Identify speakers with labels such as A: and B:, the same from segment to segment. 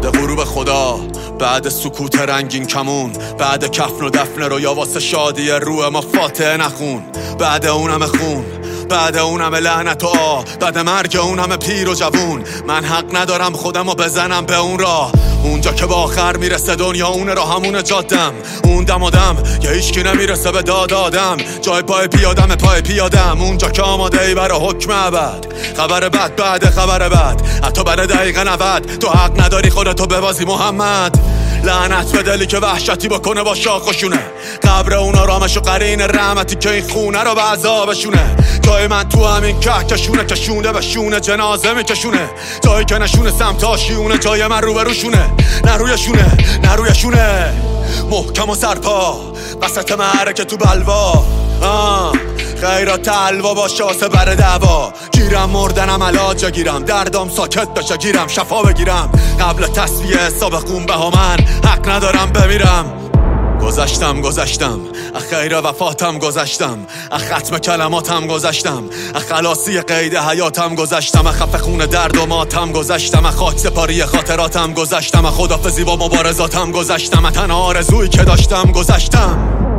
A: بعد غروب خدا، بعد سکوت رنگین کمون، بعد کفن و دفن رویا واسه شادی روح ما فاتحه نخون. بعد اون همه خون، بعد اون همه لعنت و بعد مرگ اون همه پیر و جوون، من حق ندارم خودمو بزنم به اون راه، اونجا که با آخر میرسه دنیا اون راه همون جادم، اون دم و دم که هیچکی نمیرسه به داد آدم، جای پای پیادم پای پیادم، اونجا که آماده ای برای حکم ابد. خبر بد بعد خبر بد، حتی بعد دقیقه 90 تو حق نداری خودتو ببازی محمد. لعنت به دلی که وحشتی بکنه با شاخ و شونه، قبر اون آرامش و قرین رحمتی که این خونه رو به عذابشونه. جای من تو همین کهکشونه که شونه به شونه جنازه میکشونه، جایی که نشونه سمت آشیونه، جای من روبروشونه نه رویشونه نه رویشونه. محکم و سرپا وسط معرکه تو بلوا، خیرات حلوا باشه واسه بر دعوا، گیرم مردنم علاجه گیرم، دردم ساکت بشه گیرم شفا بگیرم، قبل تصفیه حساب خون به من حق ندارم بمیرم. گذشتم از خیر وفاتم گذشتم، از ختم کلماتم گذشتم، از خلاصی قید حیاتم گذشتم، از خفه خون درد و ماتم گذشتم، از خاک سپاری خاطراتم گذشتم، از خدافظی با مبارزاتم گذشتم، از تنها آرزویی که داشتم گذشتم.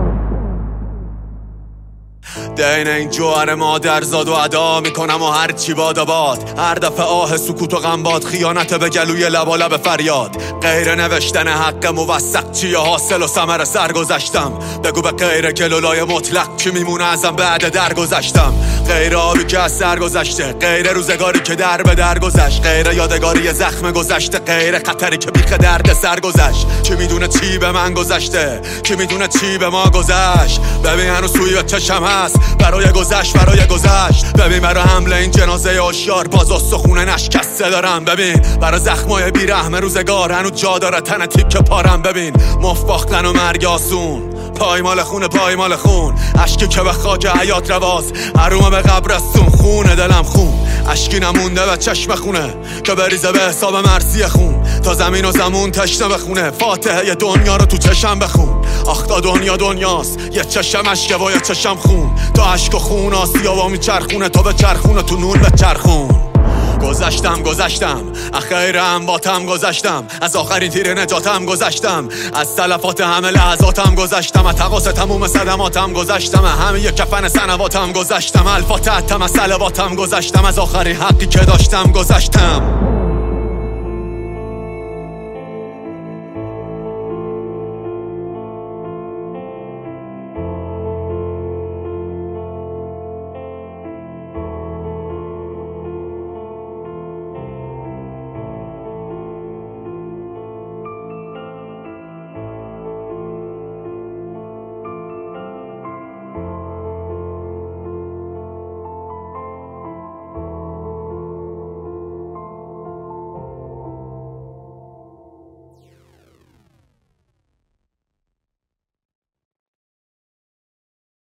A: دین این جوهر مادر زاد و ادا میکنم و هر چی باد آباد، هر دفعه آه سکوت و غم باد، خیانت به گلوی لبا لب فریاد، غیر نوشتن حق موثق چیه حاصل و ثمر سرگذشتم، بگو به غیر گلولای مطلق چی میمونه ازم بعد درگذشتم، غیر آبی که از سر گذشته، غیر روزگاری که در به در گذشت، غیر یادگاری زخم گذشته، غیر خطری که بیخ درد سر گذشت. چی میدونه چی به من گذشته، چی میدونه چی به ما گذشت، ببین هنوز سوی به چشم هست برای گذشت ببین برای حمله این جنازه آشیار باز استخونه نشکسته دارم، ببین برای زخمای بیرحم روزگار هنوز جا داره تن تیک پارم، ببین مفت باختن و مرگ آسون، پایمال خون، اشکی که به خاک حیات رواز، حروم به قبرستون، خونه دلم خون، اشکی نمونده به چشم خونه که بریزه به حساب مرسی خون، تا زمین و زمون تشنه بخونه، فاتحه دنیا رو تو چشم بخون. آخ تا دنیا دنیاست، یه چشم اشکه و یه چشم خون، تا اشک و خون آسیابا میچرخونه، تو به چرخونه تو نون به چرخون. گذشتم از خیر امواتم گذشتم، از آخرین تیر نجاتم گذشتم، از تلفات همه لحظاتم گذشتم، از تقاس تموم صدماتم گذشتم، همه یک کفن سنواتم گذشتم، الفاتحتم از صلواتم گذشتم، از آخرین حقی که داشتم گذشتم.